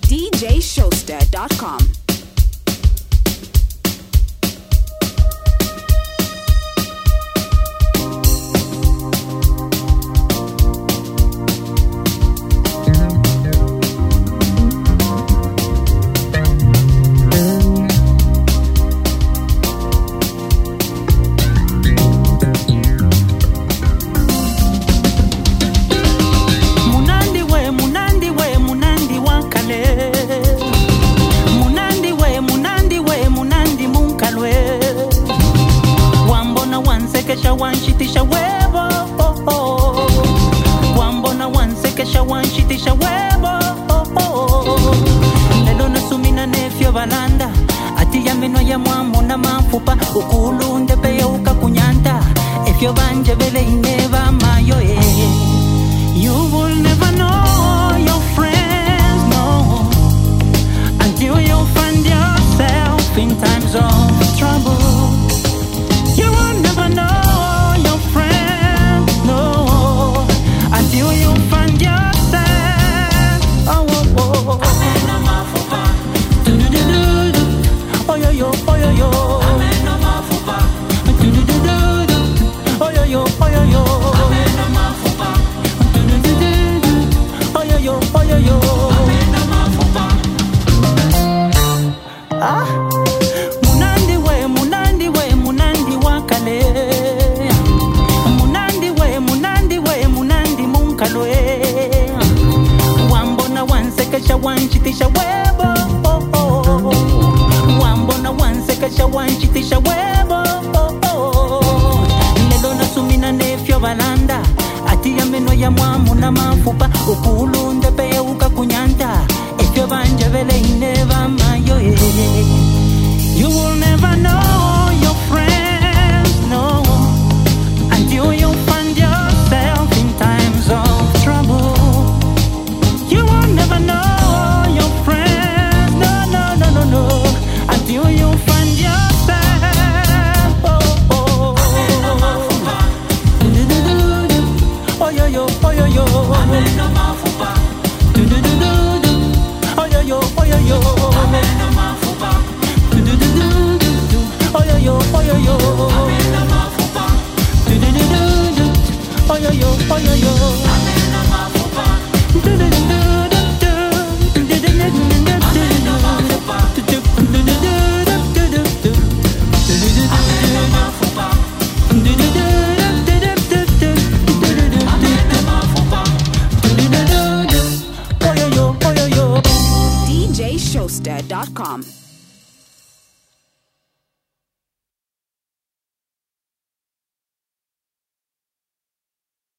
DJShowster.com. Kesha wanshitisha webo Wambona wansekesha wanshitisha webo Lelo nasumina nefyo balanda Ati ya meno ya mwamu na mafupa Ukulunde peye ukakunyanta Efyo banje bele ineva mayo You will never know your friends, no Until you find yourself in times of trouble You will never know Wanchitisha webo Wambona wansekesha wanchitisha webo Lelo nasumina nefyo balanda Ati ya meno ya mwamu na mafupa Ukulunde peye ukakunyanta Efyo banje vele ineva mayo You will never know your friends, no Until you find yourself in times of trouble You will never know Until you find yourself Oh yo yo, oh yo yo Ameno mafupa Oh yo yo, oh yo yo Ameno mafupa Oh yo yo, oh yo yo Ameno mafupa Oh yo yo, oh yo yo Ameno mafupa DJShowster.com.